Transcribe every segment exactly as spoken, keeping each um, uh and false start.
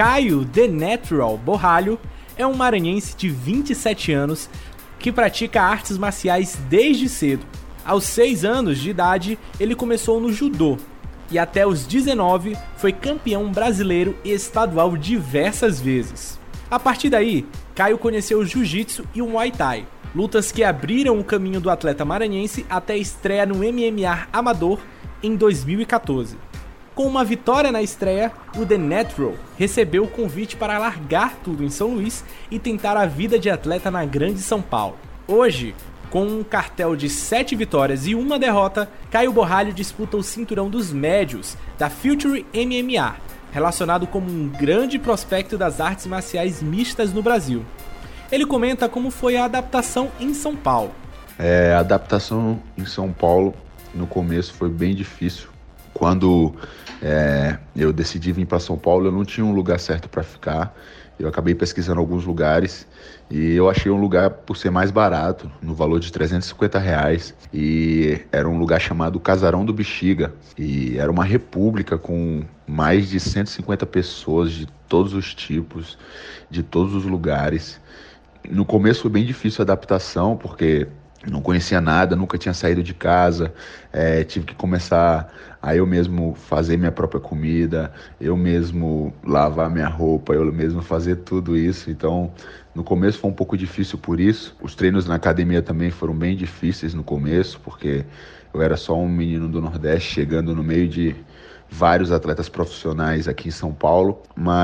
Caio The Natural Borralho é um maranhense de vinte e sete anos que pratica artes marciais desde cedo. Aos seis anos de idade, ele começou no judô e até os dezenove foi campeão brasileiro e estadual diversas vezes. A partir daí, Caio conheceu o jiu-jitsu e o muay thai, lutas que abriram o caminho do atleta maranhense até a estreia no M M A amador em dois mil e quatorze. Com uma vitória na estreia, o The Natural recebeu o convite para largar tudo em São Luís e tentar a vida de atleta na Grande São Paulo. Hoje, com um cartel de sete vitórias e uma derrota, Caio Borralho disputa o cinturão dos médios da Future M M A, relacionado como um grande prospecto das artes marciais mistas no Brasil. Ele comenta como foi a adaptação em São Paulo. É, a adaptação em São Paulo, no começo, foi bem difícil. Quando é, eu decidi vir para São Paulo, eu não tinha um lugar certo para ficar. Eu acabei pesquisando alguns lugares e eu achei um lugar por ser mais barato, no valor de trezentos e cinquenta reais. E era um lugar chamado Casarão do Bexiga. E era uma república com mais de cento e cinquenta pessoas de todos os tipos, de todos os lugares. No começo foi bem difícil a adaptação, porque não conhecia nada, nunca tinha saído de casa, é, tive que começar a eu mesmo fazer minha própria comida, eu mesmo lavar minha roupa, eu mesmo fazer tudo isso. Então, no começo foi um pouco difícil por isso. Os treinos na academia também foram bem difíceis no começo, porque eu era só um menino do Nordeste chegando no meio de vários atletas profissionais aqui em São Paulo,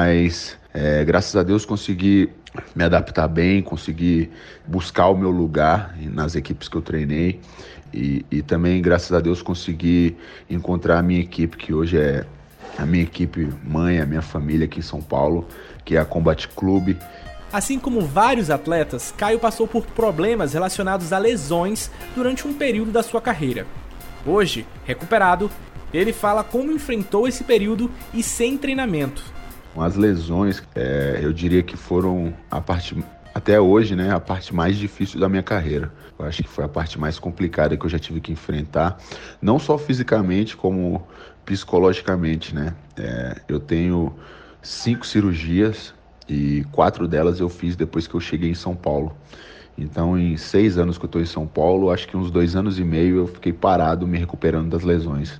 mas é, graças a Deus consegui me adaptar bem, consegui buscar o meu lugar nas equipes que eu treinei e, e também, graças a Deus, consegui encontrar a minha equipe, que hoje é a minha equipe mãe, a minha família aqui em São Paulo, que é a Combat Club. Assim como vários atletas, Caio passou por problemas relacionados a lesões durante um período da sua carreira. Hoje, recuperado, ele fala como enfrentou esse período e sem treinamento. As lesões, é, eu diria que foram a parte, até hoje, né, a parte mais difícil da minha carreira. Eu acho que foi a parte mais complicada que eu já tive que enfrentar, não só fisicamente, como psicologicamente, né. É, eu tenho cinco cirurgias e quatro delas eu fiz depois que eu cheguei em São Paulo. Então, em seis anos que eu estou em São Paulo, acho que uns dois anos e meio eu fiquei parado me recuperando das lesões.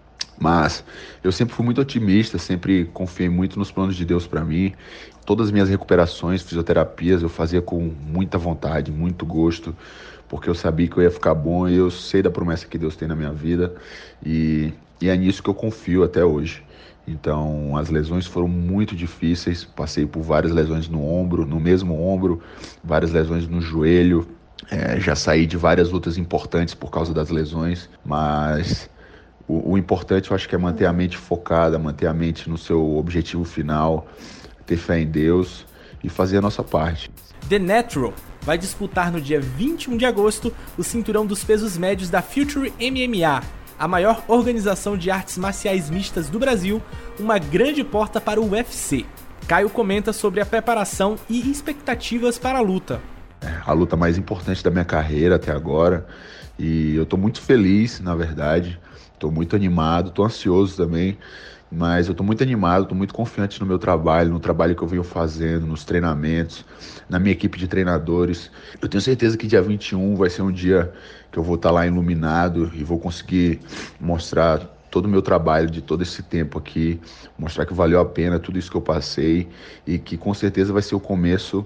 Mas eu sempre fui muito otimista, sempre confiei muito nos planos de Deus para mim. Todas as minhas recuperações, fisioterapias, eu fazia com muita vontade, muito gosto, porque eu sabia que eu ia ficar bom e eu sei da promessa que Deus tem na minha vida e, e é nisso que eu confio até hoje. Então, as lesões foram muito difíceis, passei por várias lesões no ombro, no mesmo ombro, várias lesões no joelho, é, já saí de várias lutas importantes por causa das lesões, mas o, o importante eu acho que é manter a mente focada, manter a mente no seu objetivo final, ter fé em Deus e fazer a nossa parte. The Natural vai disputar no dia vinte e um de agosto o cinturão dos pesos médios da Future M M A, a maior organização de artes marciais mistas do Brasil, uma grande porta para o U F C. Caio comenta sobre a preparação e expectativas para a luta. É a luta mais importante da minha carreira até agora e eu estou muito feliz, na verdade, estou muito animado, estou ansioso também, mas eu estou muito animado, estou muito confiante no meu trabalho, no trabalho que eu venho fazendo, nos treinamentos, na minha equipe de treinadores. Eu tenho certeza que dia vinte e um vai ser um dia que eu vou estar lá iluminado e vou conseguir mostrar todo o meu trabalho de todo esse tempo aqui, mostrar que valeu a pena tudo isso que eu passei e que com certeza vai ser o começo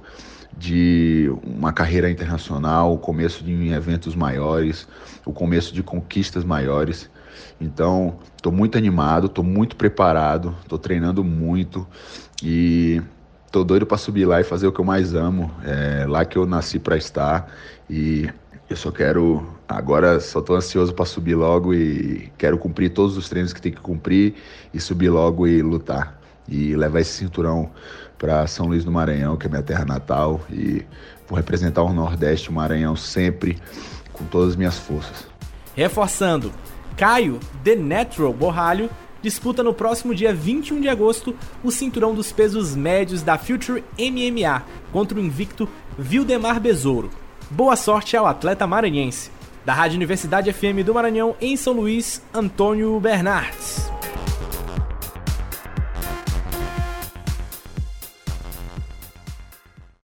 de uma carreira internacional, o começo de eventos maiores, o começo de conquistas maiores. Então, estou muito animado, estou muito preparado, estou treinando muito e estou doido para subir lá e fazer o que eu mais amo. É lá que eu nasci para estar e eu só quero, agora só estou ansioso para subir logo e quero cumprir todos os treinos que tem que cumprir e subir logo e lutar. E levar esse cinturão para São Luís do Maranhão, que é minha terra natal, e vou representar o Nordeste, o Maranhão sempre, com todas as minhas forças. Reforçando, Caio The Natural Borralho disputa no próximo dia vinte e um de agosto o cinturão dos pesos médios da Future M M A contra o invicto Vildemar Besouro. Boa sorte ao atleta maranhense. Da Rádio Universidade F M do Maranhão, em São Luís, Antônio Bernardes.